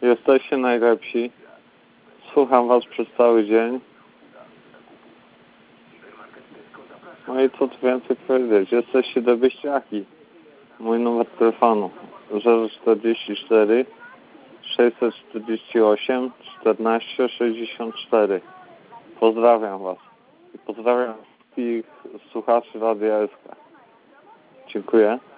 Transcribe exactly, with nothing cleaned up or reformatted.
Jesteście najlepsi. Słucham was przez cały dzień. No i co tu więcej powiedzieć? Jesteście debyściaki. Mój numer telefonu zero czterdzieści cztery sześćset czterdzieści osiem czternaście sześćdziesiąt cztery. Pozdrawiam was. I pozdrawiam wszystkich słuchaczy Radia S K. Dziękuję.